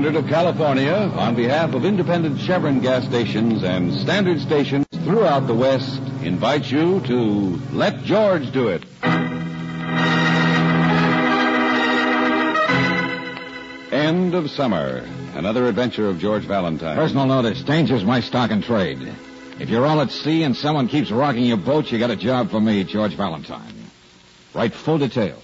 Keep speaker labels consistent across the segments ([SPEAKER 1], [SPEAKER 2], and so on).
[SPEAKER 1] Standard of California, on behalf of independent Chevron gas stations and standard stations throughout the West, invites you to Let George Do It. End of Summer. Another adventure of George Valentine.
[SPEAKER 2] Personal notice. Danger's my stock and trade. If you're all at sea and someone keeps rocking your boat, you got a job for me, George Valentine. Write full details.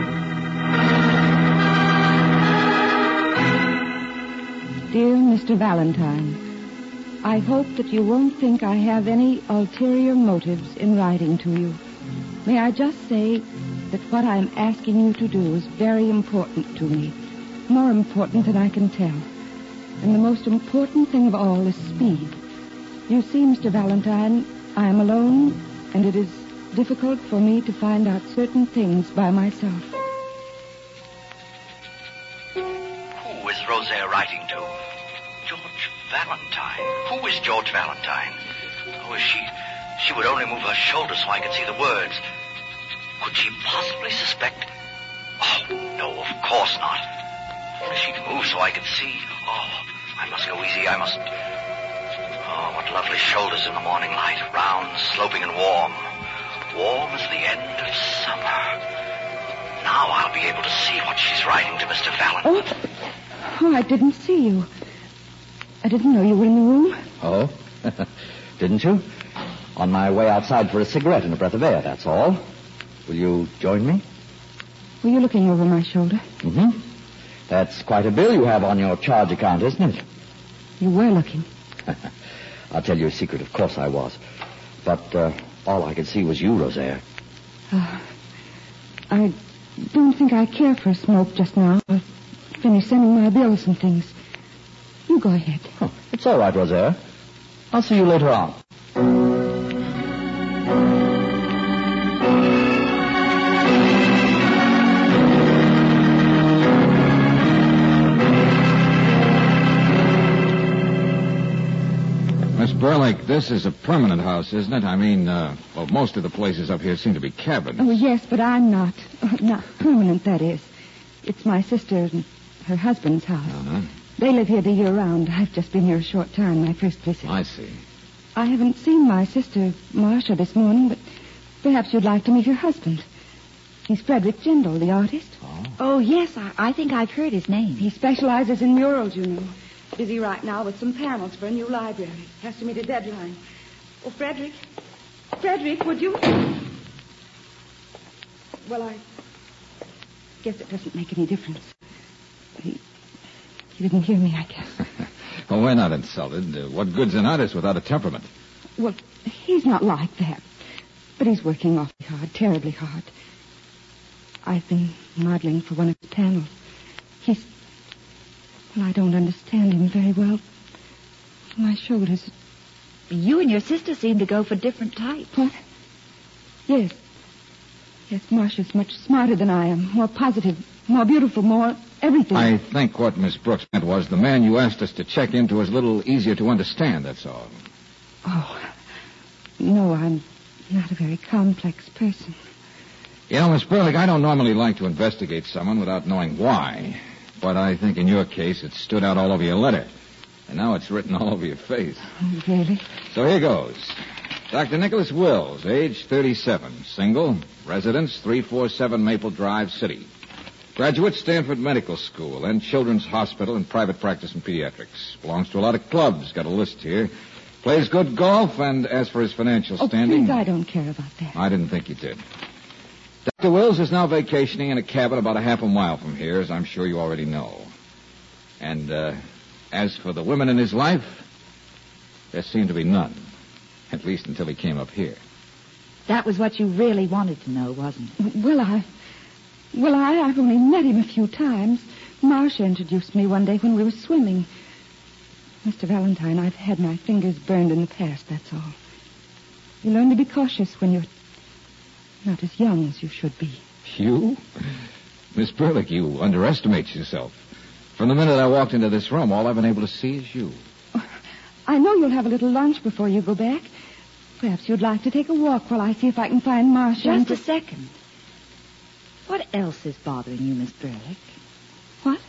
[SPEAKER 3] Dear Mr. Valentine, I hope that you won't think I have any ulterior motives in writing to you. May I just say that what I'm asking you to do is very important to me, more important than I can tell. And the most important thing of all is speed. You see, Mr. Valentine, I am alone, and it is difficult for me to find out certain things by myself.
[SPEAKER 4] Who is Rosaire writing to? George Valentine. Who is George Valentine? Oh, she would only move her shoulders so I could see the words. Could she possibly suspect? Oh, no, of course not. Only she'd move so I could see. Oh, I must go easy. I must... Oh, what lovely shoulders in the morning light. Round, sloping, and warm. Warm as the end of summer. Now I'll be able to see what she's writing to Mr. Valentine.
[SPEAKER 3] Oh, I didn't see you. I didn't know you were in the room.
[SPEAKER 5] Oh? Didn't you? On my way outside for a cigarette and a breath of air, that's all. Will you join me?
[SPEAKER 3] Were you looking over my shoulder?
[SPEAKER 5] Mm-hmm. That's quite a bill you have on your charge account, isn't it?
[SPEAKER 3] You were looking.
[SPEAKER 5] I'll tell you a secret. Of course I was. But all I could see was you, Rosaire.
[SPEAKER 3] I don't think I care for a smoke just now. I'll finish sending my bills and things. You go ahead.
[SPEAKER 5] Oh, it's all right, Rosaire. I'll see you later on.
[SPEAKER 2] Miss Burlick, this is a permanent house, isn't it? I mean, most of the places up here seem to be cabins.
[SPEAKER 3] Oh, yes, but I'm not. Not permanent, that is. It's my sister and her husband's house.
[SPEAKER 2] Uh-huh.
[SPEAKER 3] They live here the year round. I've just been here a short time, my first visit.
[SPEAKER 2] I see.
[SPEAKER 3] I haven't seen my sister, Marcia, this morning, but perhaps you'd like to meet her husband. He's Frederick Jindal, the artist.
[SPEAKER 6] Oh, yes, I think I've heard his name.
[SPEAKER 3] He specializes in murals, you know. Busy right now with some panels for a new library. Has to meet a deadline. Oh, Frederick. Frederick, would you... Well, I guess it doesn't make any difference. He didn't hear me, I guess.
[SPEAKER 2] Well, we're not insulted. What good's an artist without a temperament?
[SPEAKER 3] Well, he's not like that. But he's working awfully hard, terribly hard. I've been modeling for one of his panels. Well, I don't understand him very well. My shoulders...
[SPEAKER 6] You and your sister seem to go for different types.
[SPEAKER 3] What? Yes. Yes, Marcia's much smarter than I am. More positive, more beautiful, more everything.
[SPEAKER 2] I think what Miss Brooks meant was the man you asked us to check into was a little easier to understand, that's all.
[SPEAKER 3] Oh, no, I'm not a very complex person.
[SPEAKER 2] You know, Miss Burlick, I don't normally like to investigate someone without knowing why. But I think in your case it stood out all over your letter. And now it's written all over your face.
[SPEAKER 3] Oh, really?
[SPEAKER 2] So here goes. Dr. Nicholas Wills, age 37, single, residence 347 Maple Drive, City. Graduate, Stanford Medical School and Children's Hospital and private practice in pediatrics. Belongs to a lot of clubs, got a list here. Plays good golf, and as for his financial standing...
[SPEAKER 3] Please, I don't care about that.
[SPEAKER 2] I didn't think you did. Dr. Wills is now vacationing in a cabin about a half a mile from here, as I'm sure you already know. And, as for the women in his life, there seemed to be none. At least until he came up here.
[SPEAKER 6] That was what you really wanted to know, wasn't it?
[SPEAKER 3] I've only met him a few times. Marcia introduced me one day when we were swimming. Mr. Valentine, I've had my fingers burned in the past, that's all. You learn to be cautious when you're not as young as you should be.
[SPEAKER 2] You? Miss Burlick, you underestimate yourself. From the minute I walked into this room, all I've been able to see is you.
[SPEAKER 3] I know you'll have a little lunch before you go back. Perhaps you'd like to take a walk while I see if I can find Marcia.
[SPEAKER 6] Just a second. What else is bothering you, Miss Burlick?
[SPEAKER 3] What?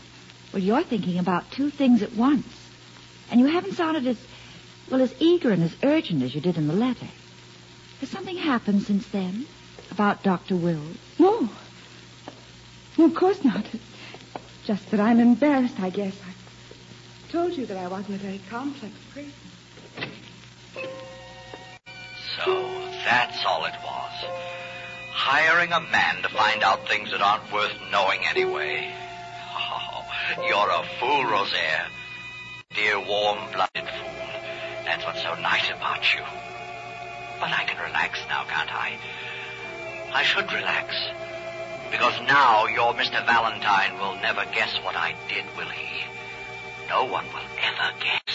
[SPEAKER 6] Well, you're thinking about two things at once. And you haven't sounded as eager and as urgent as you did in the letter. Has something happened since then? About Dr. Wills?
[SPEAKER 3] No. No, of course not. Just that I'm embarrassed, I guess. I told you that I wasn't a very complex person.
[SPEAKER 4] So, that's all it was. Hiring a man to find out things that aren't worth knowing anyway. Oh, you're a fool, Rosaire. Dear, warm-blooded fool. That's what's so nice about you. But I can relax now, can't I? I should relax. Because now your Mr. Valentine will never guess what I did, will he? No one will ever guess.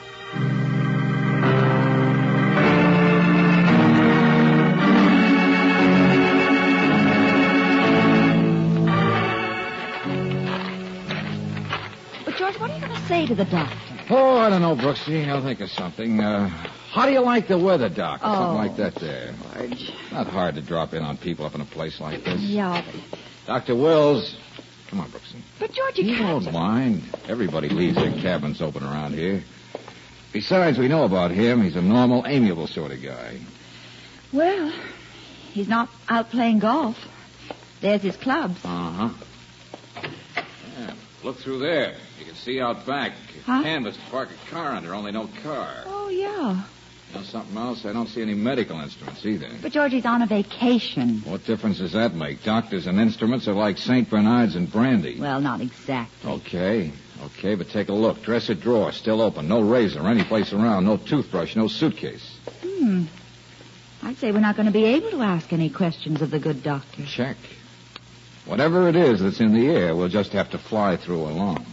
[SPEAKER 6] But, George, what are you going to say to the doctor?
[SPEAKER 2] Oh, I don't know, Brooksy. I'll think of something. How do you like the weather, Doc? Or something like that there.
[SPEAKER 6] George.
[SPEAKER 2] Not hard to drop in on people up in a place like this.
[SPEAKER 6] Yeah, but...
[SPEAKER 2] Dr. Wills. Come on, Brooksy.
[SPEAKER 6] But, George, you
[SPEAKER 2] You
[SPEAKER 6] can't...
[SPEAKER 2] won't mind. Everybody leaves their cabins open around here. Besides, we know about him. He's a normal, amiable sort of guy.
[SPEAKER 6] Well, he's not out playing golf. There's his clubs.
[SPEAKER 2] Uh-huh. Yeah, look through there. You can see out back.
[SPEAKER 6] Huh?
[SPEAKER 2] Canvas to park a car under, only no car.
[SPEAKER 6] Oh, yeah.
[SPEAKER 2] You know something else? I don't see any medical instruments either.
[SPEAKER 6] But, George, he's on a vacation.
[SPEAKER 2] What difference does that make? Doctors and instruments are like St. Bernards and brandy.
[SPEAKER 6] Well, not exactly.
[SPEAKER 2] Okay, but take a look. Dresser drawer, still open. No razor any place around. No toothbrush, no suitcase.
[SPEAKER 6] I'd say we're not going to be able to ask any questions of the good doctor.
[SPEAKER 2] Check. Whatever it is that's in the air, we'll just have to fly through alone.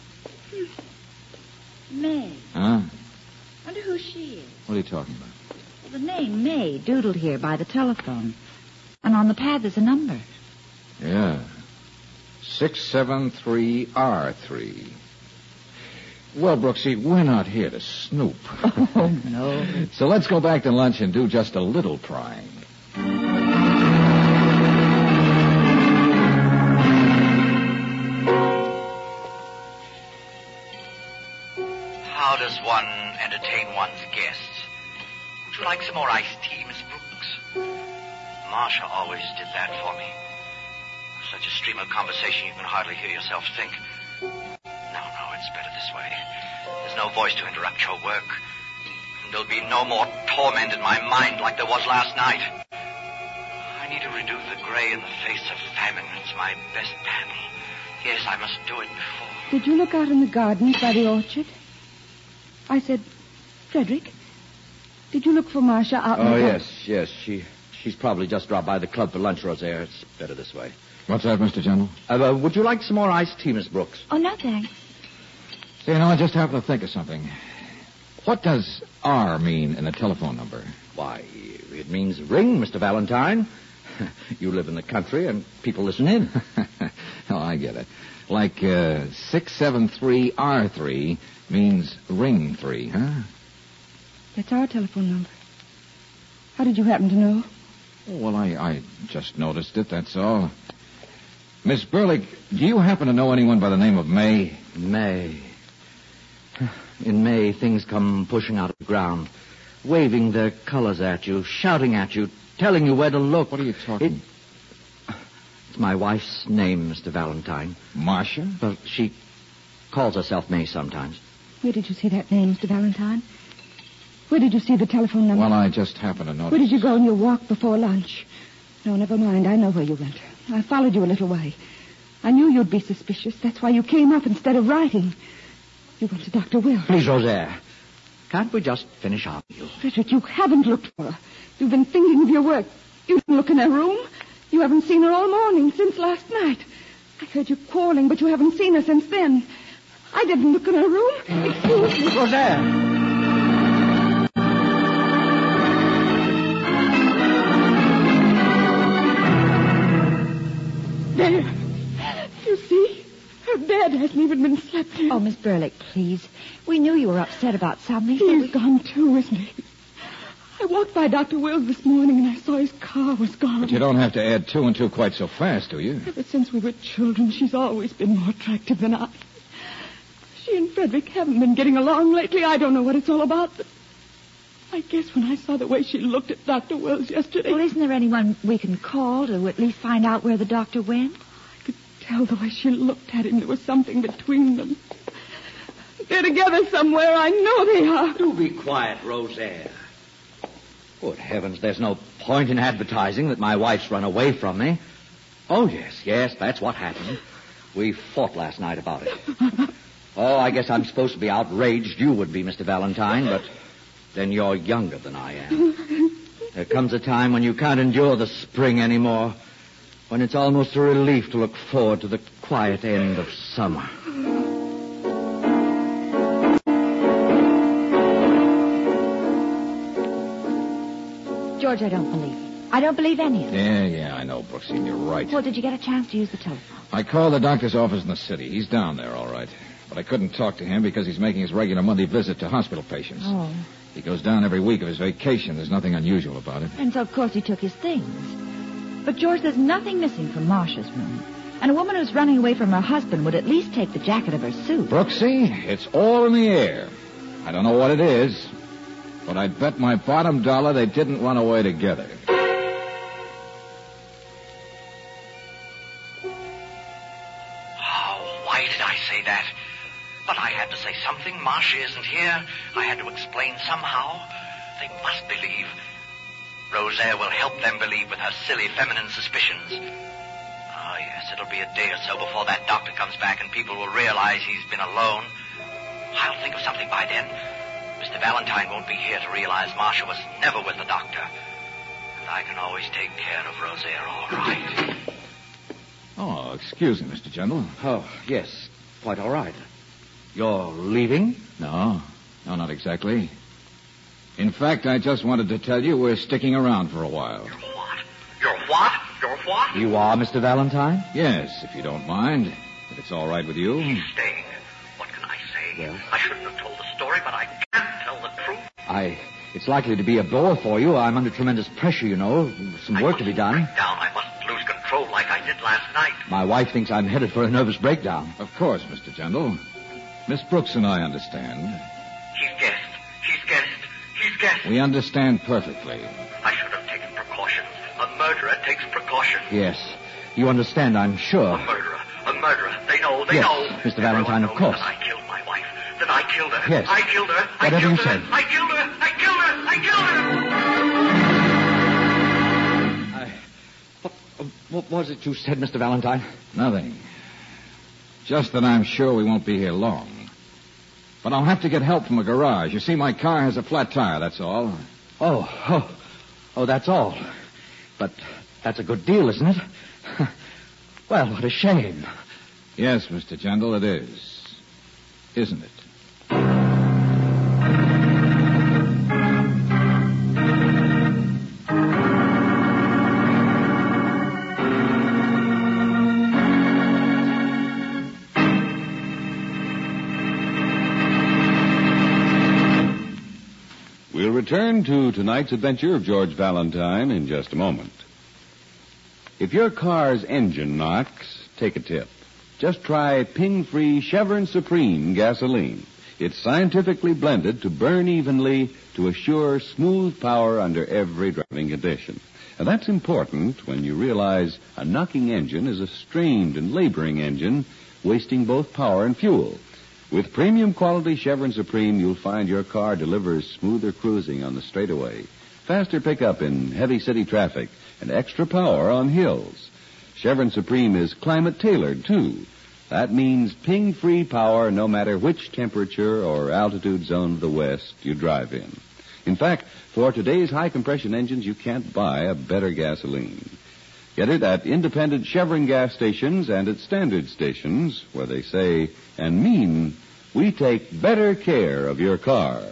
[SPEAKER 6] May.
[SPEAKER 2] Huh?
[SPEAKER 6] Wonder who she is.
[SPEAKER 2] What are you talking about?
[SPEAKER 6] The name May doodled here by the telephone. And on the pad there's a number.
[SPEAKER 2] Yeah. 673R3. Well, Brooksy, we're not here to snoop.
[SPEAKER 6] Oh, no.
[SPEAKER 2] So let's go back to lunch and do just a little prying.
[SPEAKER 4] How does one entertain one's guests? Would you like some more iced tea, Miss Brooks? Marcia always did that for me. Such a stream of conversation you can hardly hear yourself think. No, it's better this way. There's no voice to interrupt your work. And there'll be no more torment in my mind like there was last night. I need to reduce the gray in the face of famine. It's my best battle. Yes, I must do it before.
[SPEAKER 3] Did you look out in the gardens by the orchard? I said, Frederick, did you look for Marcia out in the garden?
[SPEAKER 5] Yes. She's probably just dropped by the club for lunch, Rosaire. It's better this way.
[SPEAKER 2] What's that, Mr. General?
[SPEAKER 5] Would you like some more iced tea, Miss Brooks?
[SPEAKER 6] Oh, no, thanks.
[SPEAKER 2] See, I just happened to think of something. What does R mean in a telephone number?
[SPEAKER 5] Why, it means ring, Mr. Valentine. You live in the country and people listen in.
[SPEAKER 2] Oh, I get it. Like 673R3 means ring 3, huh?
[SPEAKER 3] That's our telephone number. How did you happen to know?
[SPEAKER 2] Well, I just noticed it, that's all. Miss Burlick, do you happen to know anyone by the name of May?
[SPEAKER 5] May. In May, things come pushing out of the ground, waving their colors at you, shouting at you, telling you where to look.
[SPEAKER 2] What are you talking?
[SPEAKER 5] It's my wife's name, Mr. Valentine.
[SPEAKER 2] Marcia?
[SPEAKER 5] Well, she calls herself May sometimes.
[SPEAKER 3] Where did you see that name, Mr. Valentine? Where did you see the telephone number?
[SPEAKER 2] Well, I just happened to notice.
[SPEAKER 3] Where did you go on your walk before lunch? No, never mind. I know where you went. I followed you a little way. I knew you'd be suspicious. That's why you came up instead of writing. You went to Dr. Will.
[SPEAKER 5] Please, Rosaire. Can't we just finish our meal?
[SPEAKER 3] Frederick, you haven't looked for her. You've been thinking of your work. You didn't look in her room. You haven't seen her all morning, since last night. I heard you calling, but you haven't seen her since then. I didn't look in her room. Excuse me.
[SPEAKER 5] Rosaire!
[SPEAKER 3] There. You see? Her bed hasn't even been slept in.
[SPEAKER 6] Oh, Miss Burlick, please. We knew you were upset about something. so
[SPEAKER 3] He's gone too, isn't he? I walked by Dr. Wills this morning and I saw his car was gone.
[SPEAKER 2] But you don't have to add 2 and 2 quite so fast, do you?
[SPEAKER 3] Ever since we were children, she's always been more attractive than I.
[SPEAKER 7] She and Frederick haven't been getting along lately. I don't know what it's all about, but I guess when I saw the way she looked at Dr. Wells yesterday...
[SPEAKER 6] Well, isn't there anyone we can call to at least find out where the doctor went?
[SPEAKER 7] I could tell the way she looked at him. There was something between them. They're together somewhere. I know they are.
[SPEAKER 5] Do be quiet, Rosaire. Good heavens, there's no point in advertising that my wife's run away from me. Oh, yes, that's what happened. We fought last night about it. Oh, I guess I'm supposed to be outraged. You would be, Mr. Valentine, but then you're younger than I am. There comes a time when you can't endure the spring anymore, when it's almost a relief to look forward to the quiet end of summer.
[SPEAKER 6] George, I don't believe it. I don't believe any of it.
[SPEAKER 2] Yeah, I know, Brooksy. You're right.
[SPEAKER 6] Well, did you get a chance to use the telephone?
[SPEAKER 2] I called the doctor's office in the city. He's down there, all right. But I couldn't talk to him because he's making his regular Monday visit to hospital patients.
[SPEAKER 6] Oh.
[SPEAKER 2] He goes down every week of his vacation. There's nothing unusual about it.
[SPEAKER 6] And so, of course, he took his things. But, George, there's nothing missing from Marcia's room. And a woman who's running away from her husband would at least take the jacket of her suit.
[SPEAKER 2] Brooksy, it's all in the air. I don't know what it is, but I'd bet my bottom dollar they didn't run away together.
[SPEAKER 4] Why did I say that? But I had to say something. Marcia isn't here. I had to explain somehow. They must believe. Rosaire will help them believe with her silly feminine suspicions. Oh, yes, it'll be a day or so before that doctor comes back and people will realize he's been alone. I'll think of something by then. Mr. Valentine won't be here to realize Marcia was never with the doctor. And I can always take care of Rosaire all right.
[SPEAKER 2] Oh, excuse me, Mr. General.
[SPEAKER 5] Oh, yes, quite all right. You're leaving?
[SPEAKER 2] No, not exactly. In fact, I just wanted to tell you we're sticking around for a while.
[SPEAKER 4] You're what? You're what? You're what?
[SPEAKER 5] You are, Mr. Valentine?
[SPEAKER 2] Yes, if you don't mind. If it's all right with you.
[SPEAKER 4] He's staying. What can I say?
[SPEAKER 5] Well?
[SPEAKER 4] I shouldn't have told the story, but I can't tell the truth.
[SPEAKER 5] It's likely to be a bore for you. I'm under tremendous pressure, you know. Some work to be done.
[SPEAKER 4] Break down. I mustn't lose control like I did last night.
[SPEAKER 5] My wife thinks I'm headed for a nervous breakdown.
[SPEAKER 2] Of course, Mr. General. Miss Brooks and I understand.
[SPEAKER 4] He's guessed.
[SPEAKER 2] We understand perfectly.
[SPEAKER 4] I should have taken precautions. A murderer takes precautions.
[SPEAKER 5] Yes. You understand, I'm sure.
[SPEAKER 4] A murderer. They know.
[SPEAKER 5] Yes,
[SPEAKER 4] know.
[SPEAKER 5] Mr. Valentine, of course.
[SPEAKER 4] That I killed my wife. That I killed her.
[SPEAKER 5] Yes.
[SPEAKER 4] I killed her.
[SPEAKER 5] Whatever you said.
[SPEAKER 4] I killed her.
[SPEAKER 5] What was it you said, Mr. Valentine?
[SPEAKER 2] Nothing. Just that I'm sure we won't be here long. But I'll have to get help from a garage. You see, my car has a flat tire, that's all.
[SPEAKER 5] Oh, that's all. But that's a good deal, isn't it? Well, what a shame.
[SPEAKER 2] Yes, Mr. General, it is. Isn't it?
[SPEAKER 1] We'll return to tonight's adventure of George Valentine in just a moment. If your car's engine knocks, take a tip. Just try ping-free Chevron Supreme gasoline. It's scientifically blended to burn evenly to assure smooth power under every driving condition. And that's important when you realize a knocking engine is a strained and laboring engine, wasting both power and fuel. With premium quality Chevron Supreme, you'll find your car delivers smoother cruising on the straightaway, faster pickup in heavy city traffic, and extra power on hills. Chevron Supreme is climate-tailored, too. That means ping-free power no matter which temperature or altitude zone of the West you drive in. In fact, for today's high-compression engines, you can't buy a better gasoline. Get it at independent Chevron gas stations and at standard stations where they say and mean, we take better care of your car.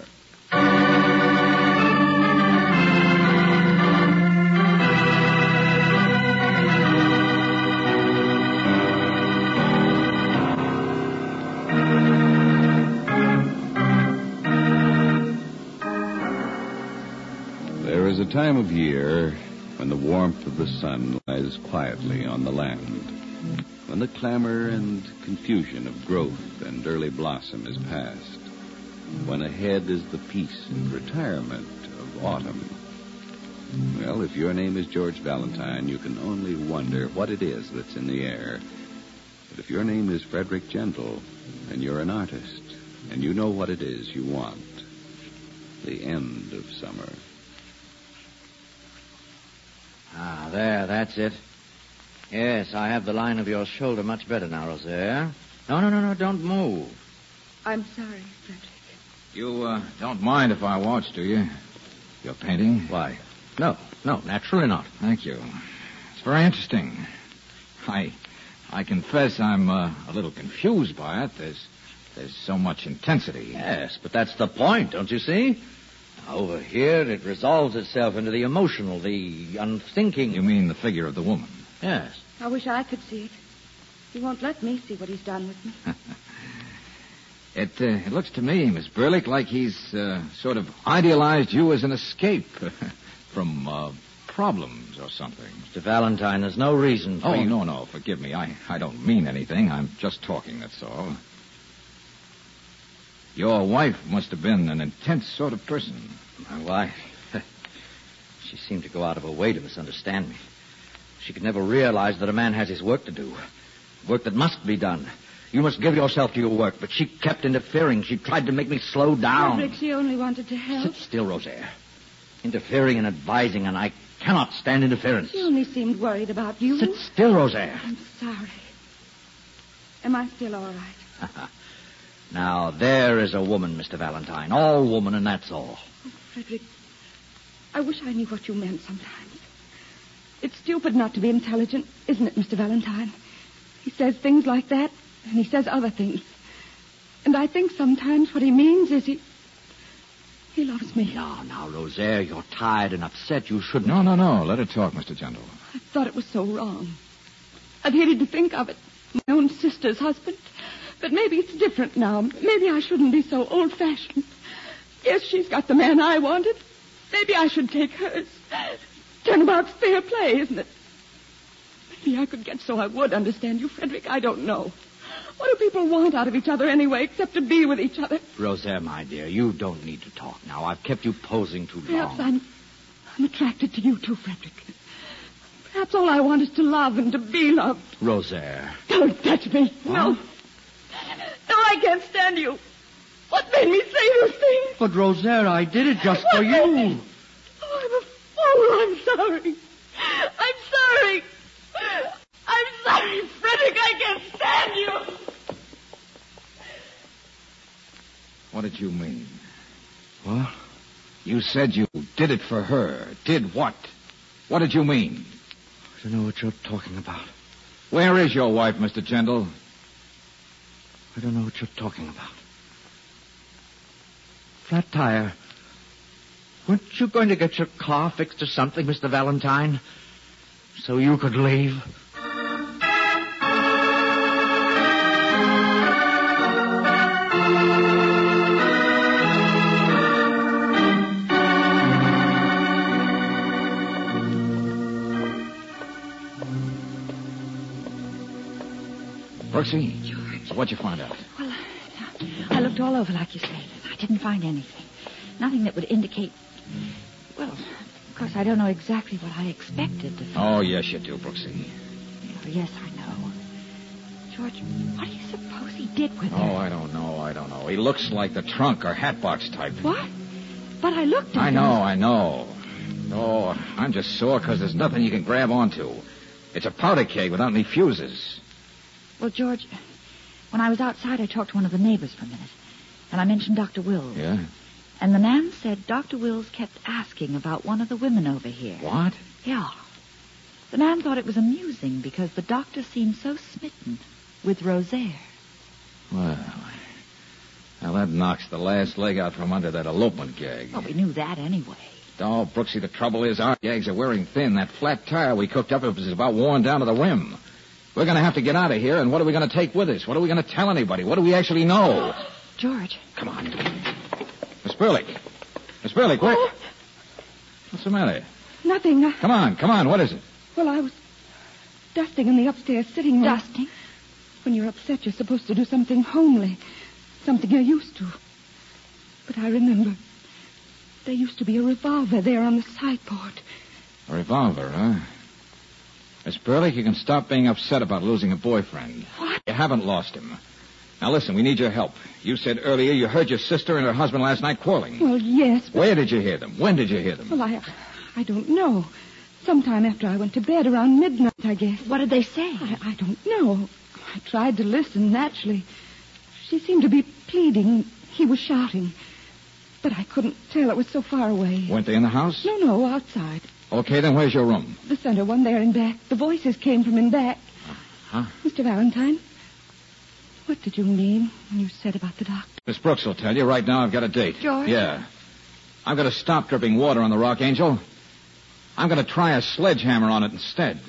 [SPEAKER 1] There is a time of year when the warmth of the sun lies quietly on the land. When the clamor and confusion of growth and early blossom is past, when ahead is the peace and retirement of autumn. Well, if your name is George Valentine, you can only wonder what it is that's in the air. But if your name is Frederick Gentle, and you're an artist, and you know what it is you want, the end of summer.
[SPEAKER 5] Ah, there, that's it. Yes, I have the line of your shoulder much better now, Rosaire. No, don't move.
[SPEAKER 7] I'm sorry, Frederick.
[SPEAKER 2] You don't mind if I watch, do you? Your painting?
[SPEAKER 5] Why? No, naturally not.
[SPEAKER 2] Thank you. It's very interesting. I confess I'm a little confused by it. There's so much intensity.
[SPEAKER 5] Yes, but that's the point, don't you see? Over here, it resolves itself into the emotional, the unthinking.
[SPEAKER 2] You mean the figure of the woman?
[SPEAKER 5] Yes.
[SPEAKER 7] I wish I could see it. He won't let me see what he's done with me.
[SPEAKER 2] It looks to me, Miss Burlick, like he's sort of idealized you as an escape from problems or something.
[SPEAKER 5] Mr. Valentine, there's no reason for you...
[SPEAKER 2] No, forgive me. I don't mean anything. I'm just talking, that's all. Your wife must have been an intense sort of person.
[SPEAKER 5] My wife? She seemed to go out of her way to misunderstand me. She could never realize that a man has his work to do. Work that must be done. You must give yourself to your work, but she kept interfering. She tried to make me slow down.
[SPEAKER 7] Frederick, she only wanted to help.
[SPEAKER 5] Sit still, Rosaire. Interfering and advising, and I cannot stand interference.
[SPEAKER 7] She only seemed worried about you.
[SPEAKER 5] Sit still, Rosaire.
[SPEAKER 7] I'm sorry. Am I still all right?
[SPEAKER 5] Now, there is a woman, Mr. Valentine. All woman, and that's all.
[SPEAKER 7] Oh, Frederick, I wish I knew what you meant sometimes. It's stupid not to be intelligent, isn't it, Mr. Valentine? He says things like that, and he says other things. And I think sometimes what he means is he loves me.
[SPEAKER 5] Now, Rosaire, you're tired and upset. You shouldn't...
[SPEAKER 2] No. Let her talk, Mr. Gentle.
[SPEAKER 7] I thought it was so wrong. I've hated to think of it. My own sister's husband. But maybe it's different now. Maybe I shouldn't be so old-fashioned. Yes, she's got the man I wanted. Maybe I should take hers. Turnabout's fair play, isn't it? Maybe I could get so I would understand you, Frederick. I don't know. What do people want out of each other anyway, except to be with each other?
[SPEAKER 5] Rosaire, my dear, you don't need to talk now. I've kept you posing too long.
[SPEAKER 7] Perhaps I'm attracted to you too, Frederick. Perhaps all I want is to love and to be loved.
[SPEAKER 5] Rosaire.
[SPEAKER 7] Don't touch me.
[SPEAKER 5] Huh?
[SPEAKER 7] No. No, I can't stand you. What made me say those things?
[SPEAKER 5] But, Rosaire, I did it just for you.
[SPEAKER 7] Oh, I'm a fool. I'm sorry. I'm sorry. I'm sorry, Frederick. I can't stand you.
[SPEAKER 2] What did you mean?
[SPEAKER 5] What?
[SPEAKER 2] You said you did it for her. Did what? What did you mean?
[SPEAKER 5] I don't know what you're talking about.
[SPEAKER 2] Where is your wife, Mr. Gentle?
[SPEAKER 5] I don't know what you're talking about. Flat tire. Weren't you going to get your car fixed or something, Mr. Valentine? So you could leave?
[SPEAKER 2] Brooksy, so what'd you find out?
[SPEAKER 6] Well, I looked all over like you said. I didn't find anything. Nothing that would indicate... Well, of course, I don't know exactly what I expected to find.
[SPEAKER 2] Oh, yes, you do, Brooksy.
[SPEAKER 6] Oh, yes, I know. George, what do you suppose he did with her?
[SPEAKER 2] Oh, I don't know. He looks like the trunk or hatbox type.
[SPEAKER 6] What? But I looked at
[SPEAKER 2] I
[SPEAKER 6] him.
[SPEAKER 2] know. Oh, I'm just sore because there's nothing you can grab onto. It's a powder keg without any fuses.
[SPEAKER 6] Well, George, when I was outside, I talked to one of the neighbors for a minute. And I mentioned Dr. Wills.
[SPEAKER 2] Yeah?
[SPEAKER 6] And the man said Dr. Wills kept asking about one of the women over here.
[SPEAKER 2] What?
[SPEAKER 6] Yeah. The man thought it was amusing because the doctor seemed so smitten with Rosaire.
[SPEAKER 2] Well, now that knocks the last leg out from under that elopement gag.
[SPEAKER 6] Well, we knew that anyway.
[SPEAKER 2] Oh, Brooksy, the trouble is our gags are wearing thin. That flat tire we cooked up was about worn down to the rim. We're going to have to get out of here, and what are we going to take with us? What are we going to tell anybody? What do we actually know?
[SPEAKER 6] George.
[SPEAKER 2] Come on. Miss Burlick, where...
[SPEAKER 7] Oh.
[SPEAKER 2] What's the matter?
[SPEAKER 7] Nothing.
[SPEAKER 2] Come on. What is it?
[SPEAKER 7] Well, I was dusting in the upstairs sitting room.
[SPEAKER 6] Dusting?
[SPEAKER 7] When you're upset, you're supposed to do something homely. Something you're used to. But I remember. There used to be a revolver there on the sideboard.
[SPEAKER 2] A revolver, huh? Miss Burley, you can stop being upset about losing a boyfriend.
[SPEAKER 7] What?
[SPEAKER 2] You haven't lost him. Now listen, we need your help. You said earlier you heard your sister and her husband last night quarreling.
[SPEAKER 7] Well, yes, but...
[SPEAKER 2] Where did you hear them? When did you hear them?
[SPEAKER 7] Well, I don't know. Sometime after I went to bed, around midnight, I guess.
[SPEAKER 6] What did they say?
[SPEAKER 7] I don't know. I tried to listen, naturally. She seemed to be pleading. He was shouting. But I couldn't tell. It was so far away.
[SPEAKER 2] Weren't they in the house?
[SPEAKER 7] No, outside.
[SPEAKER 2] Okay, then where's your room?
[SPEAKER 7] The center one there in back. The voices came from in back.
[SPEAKER 2] Huh?
[SPEAKER 7] Mr. Valentine, what did you mean when you said about the doctor?
[SPEAKER 2] Miss Brooks will tell you. Right now I've got a date.
[SPEAKER 6] George?
[SPEAKER 2] Yeah. I'm going to stop dripping water on the Rock Angel. I'm going to try a sledgehammer on it instead.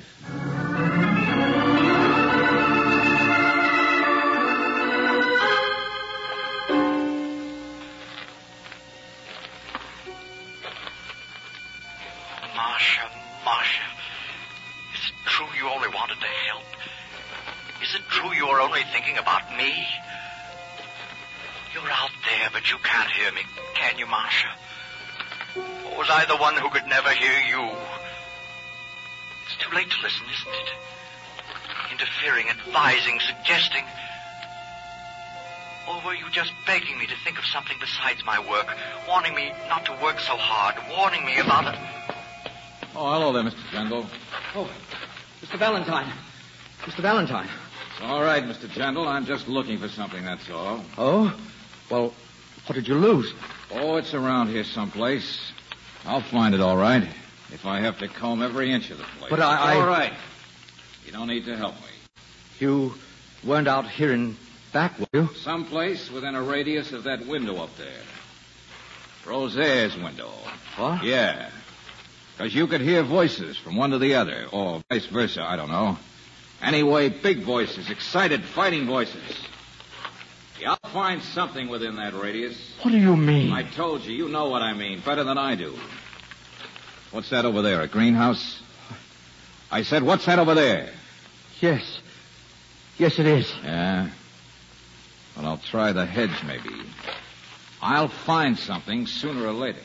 [SPEAKER 4] Marcia, is it true you only wanted to help? Is it true you were only thinking about me? You're out there, but you can't hear me, can you, Marcia? Or was I the one who could never hear you? It's too late to listen, isn't it? Interfering, advising, suggesting. Or were you just begging me to think of something besides my work, warning me not to work so hard, warning me about it?
[SPEAKER 2] Oh, hello there, Mr. Jandal.
[SPEAKER 5] Oh, Mr. Valentine. Mr. Valentine.
[SPEAKER 2] It's all right, Mr. Jandal. I'm just looking for something, that's all.
[SPEAKER 5] Oh? Well, what did you lose?
[SPEAKER 2] Oh, it's around here someplace. I'll find it all right. If I have to comb every inch of the place.
[SPEAKER 5] But
[SPEAKER 2] It's all right. You don't need to help me.
[SPEAKER 5] You weren't out here in back, were you?
[SPEAKER 2] Someplace within a radius of that window up there. Rosaires' window.
[SPEAKER 5] What?
[SPEAKER 2] Yeah. Because you could hear voices from one to the other, or vice versa, I don't know. Anyway, big voices, excited, fighting voices. Yeah, I'll find something within that radius.
[SPEAKER 5] What do you mean?
[SPEAKER 2] I told you, you know what I mean, better than I do. What's that over there, a greenhouse? I said, what's that over there?
[SPEAKER 5] Yes. Yes, it is.
[SPEAKER 2] Yeah? Well, I'll try the hedge, maybe. I'll find something sooner or later.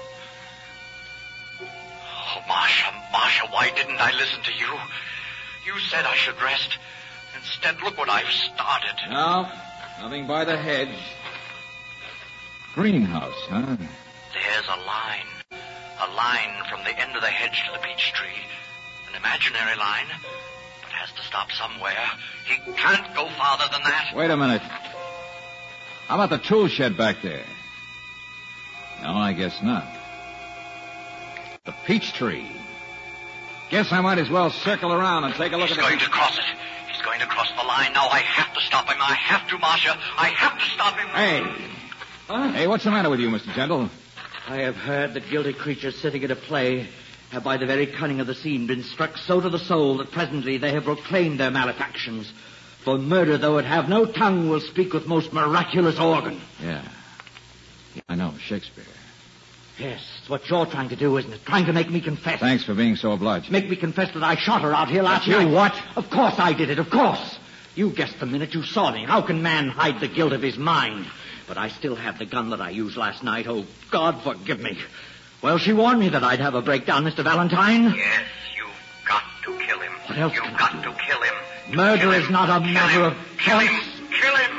[SPEAKER 4] Oh, Marcia, why didn't I listen to you? You said I should rest. Instead, look what I've started.
[SPEAKER 2] No, nothing by the hedge. Greenhouse, huh?
[SPEAKER 4] There's a line. A line from the end of the hedge to the peach tree. An imaginary line. But has to stop somewhere. He can't go farther than that.
[SPEAKER 2] Wait a minute. How about the tool shed back there? No, I guess not. The peach tree. Guess I might as well circle around and take a look at it.
[SPEAKER 4] He's going to cross it. He's going to cross the line. Now I have to stop him. I have to, Marcia. I have to stop him.
[SPEAKER 2] Hey.
[SPEAKER 5] Huh?
[SPEAKER 2] Hey, what's the matter with you, Mr. Gentle?
[SPEAKER 5] I have heard that guilty creatures sitting at a play have by the very cunning of the scene been struck so to the soul that presently they have proclaimed their malefactions. For murder, though it have no tongue, will speak with most miraculous organ.
[SPEAKER 2] Yeah. I know, Shakespeare.
[SPEAKER 5] Yes, it's what you're trying to do, isn't it? Trying to make me confess.
[SPEAKER 2] Thanks for being so obliged.
[SPEAKER 5] Make me confess that I shot her out here last
[SPEAKER 2] you
[SPEAKER 5] night.
[SPEAKER 2] what?
[SPEAKER 5] Of course I did it, of course. You guessed the minute you saw me. How can man hide the guilt of his mind? But I still have the gun that I used last night. Oh, God forgive me. Well, she warned me that I'd have a breakdown, Mr. Valentine.
[SPEAKER 4] Yes, you've got to kill him.
[SPEAKER 5] What else
[SPEAKER 4] You've
[SPEAKER 5] can I
[SPEAKER 4] got
[SPEAKER 5] do?
[SPEAKER 4] to kill him.
[SPEAKER 5] Murder
[SPEAKER 4] Kill
[SPEAKER 5] is
[SPEAKER 4] him.
[SPEAKER 5] not a
[SPEAKER 4] Kill
[SPEAKER 5] matter
[SPEAKER 4] him.
[SPEAKER 5] of
[SPEAKER 4] Kill
[SPEAKER 5] choice.
[SPEAKER 4] him. Kill him.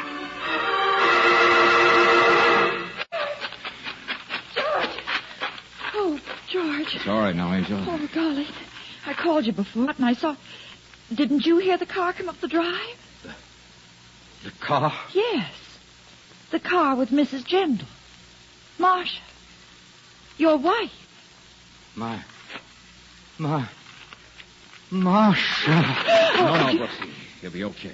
[SPEAKER 7] Oh, George.
[SPEAKER 2] It's all right now, Angel.
[SPEAKER 7] Oh, golly. I called you before, and I saw... Didn't you hear the car come up the drive?
[SPEAKER 5] The car?
[SPEAKER 6] Yes. The car with Mrs. Jindal. Marcia. Your wife.
[SPEAKER 5] Marcia.
[SPEAKER 2] No, Brooksy. You'll be okay.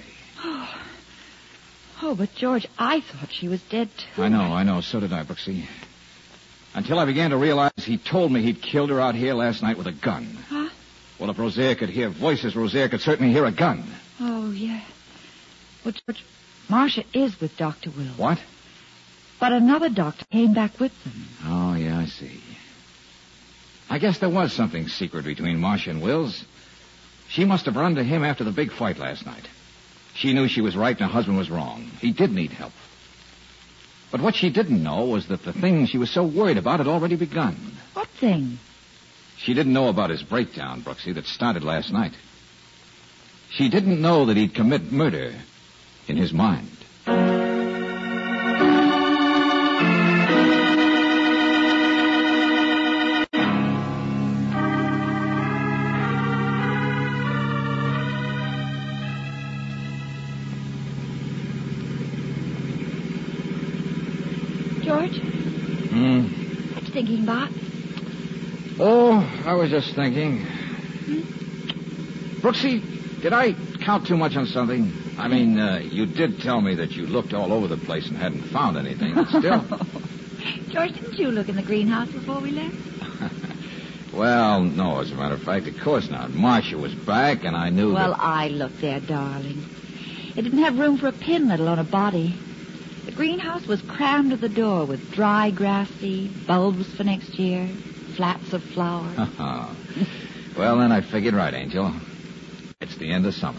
[SPEAKER 6] Oh, but George, I thought she was dead, too.
[SPEAKER 2] I know. So did I, Brooksy. Until I began to realize he told me he'd killed her out here last night with a gun.
[SPEAKER 6] Huh?
[SPEAKER 2] Well, if Rosaire could hear voices, Rosaire could certainly hear a gun.
[SPEAKER 6] Oh, yeah. Well, George, Marcia is with Dr. Will.
[SPEAKER 2] What?
[SPEAKER 6] But another doctor came back with them.
[SPEAKER 2] Oh, yeah, I see. I guess there was something secret between Marcia and Wills. She must have run to him after the big fight last night. She knew she was right and her husband was wrong. He did need help. But what she didn't know was that the thing she was so worried about had already begun.
[SPEAKER 6] What thing?
[SPEAKER 2] She didn't know about his breakdown, Brooksy, that started last night. She didn't know that he'd commit murder in his mind.
[SPEAKER 6] George? What you thinking about?
[SPEAKER 2] Oh, I was just thinking. Brooksy, did I count too much on something? I mean, you did tell me that you looked all over the place and hadn't found anything, but still...
[SPEAKER 6] George, didn't you look in the greenhouse before we left?
[SPEAKER 2] Well, no, as a matter of fact, of course not. Marcia was back, and I knew
[SPEAKER 6] Well, I looked there, darling. It didn't have room for a pin, let alone a body. The greenhouse was crammed to the door with dry grass seed, bulbs for next year, flats of flowers.
[SPEAKER 2] Well, then I figured right, Angel. It's the end of summer.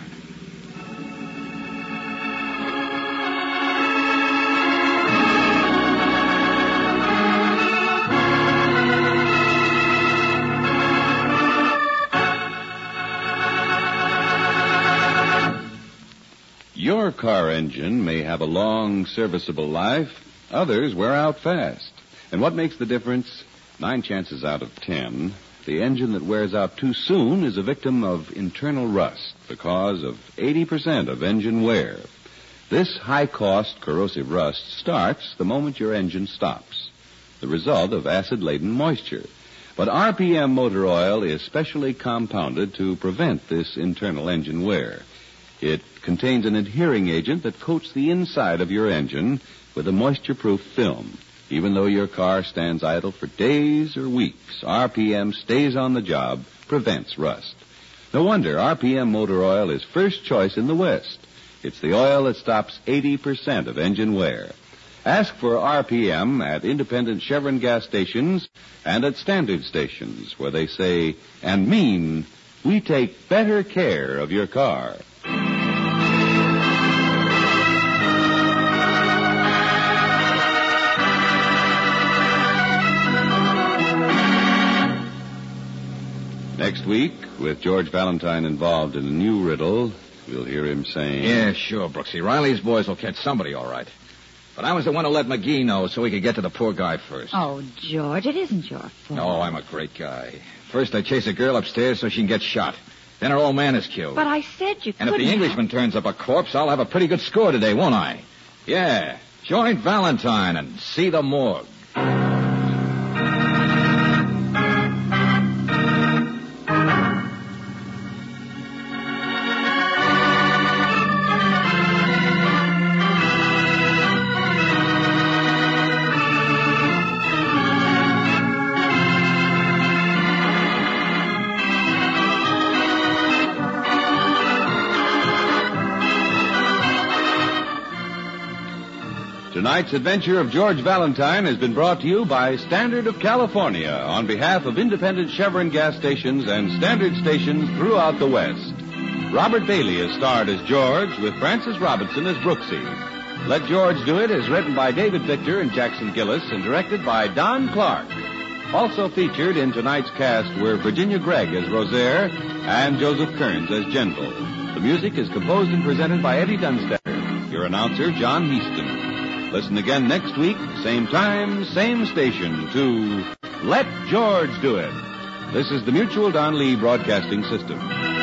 [SPEAKER 1] Your car engine may have a long, serviceable life. Others wear out fast. And what makes the difference? 9 chances out of 10, the engine that wears out too soon is a victim of internal rust, the cause of 80% of engine wear. This high-cost corrosive rust starts the moment your engine stops, the result of acid-laden moisture. But RPM motor oil is specially compounded to prevent this internal engine wear. It contains an adhering agent that coats the inside of your engine with a moisture-proof film. Even though your car stands idle for days or weeks, RPM stays on the job, prevents rust. No wonder RPM motor oil is first choice in the West. It's the oil that stops 80% of engine wear. Ask for RPM at independent Chevron gas stations and at standard stations where they say and mean, we take better care of your car. Next week, with George Valentine involved in a new riddle, we'll hear him saying...
[SPEAKER 2] Yeah, sure, Brooksy. Riley's boys will catch somebody all right. But I was the one who let McGee know so he could get to the poor guy first.
[SPEAKER 6] Oh, George, it isn't your fault.
[SPEAKER 2] No, I'm a great guy. First, I chase a girl upstairs so she can get shot. Then her old man is killed.
[SPEAKER 6] But I said you couldn't.
[SPEAKER 2] And if the Englishman turns up a corpse, I'll have a pretty good score today, won't I? Yeah, join Valentine and see the morgue.
[SPEAKER 1] Tonight's adventure of George Valentine has been brought to you by Standard of California on behalf of independent Chevron gas stations and Standard stations throughout the West. Robert Bailey is starred as George with Francis Robinson as Brooksy. Let George Do It is written by David Victor and Jackson Gillis and directed by Don Clark. Also featured in tonight's cast were Virginia Gregg as Rosaire and Joseph Kearns as Gentle. The music is composed and presented by Eddie Dunstetter. Your announcer, John Heaston. Listen again next week, same time, same station, to Let George Do It. This is the Mutual Don Lee Broadcasting System.